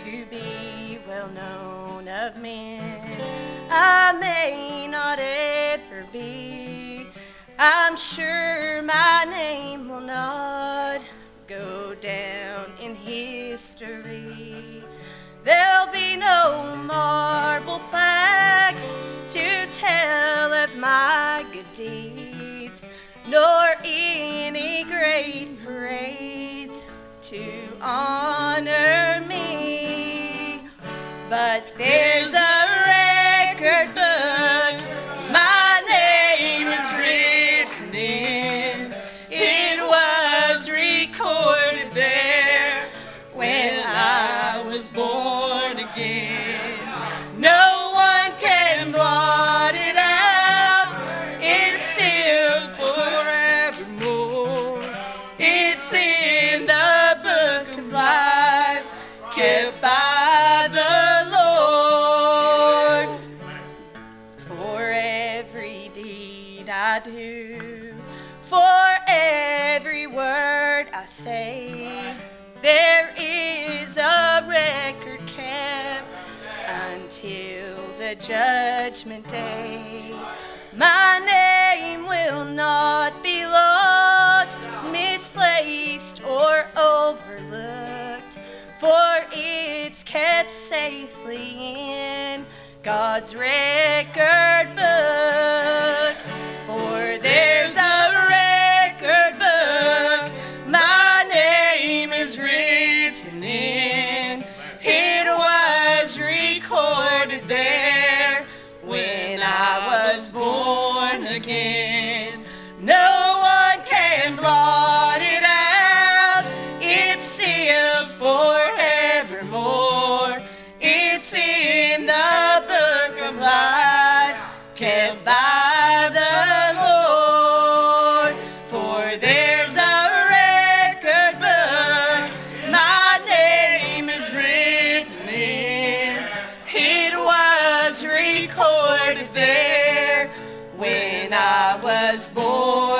to be well known of men. I may not ever be, I'm sure my name will not go down in history. There'll be no marble plaques to tell of my good deeds, nor any great parades to honor me. But there's a record book my name is written in. It was recorded there when I was born again. No one can blot it out. It's sealed forevermore. It's in the book of life, kept by the Lord. For every deed I do, for every word I say, there is a record kept until the judgment day. My name will not be lost, misplaced, or overlooked, for it's kept safely in God's record book. For there's a record book my name is written in. It was recorded there when I was born again. No one can blot it out. It's sealed forevermore. It's in the book of life, kept by the Lord. For there's a record book my name is written in. It was recorded there when I was born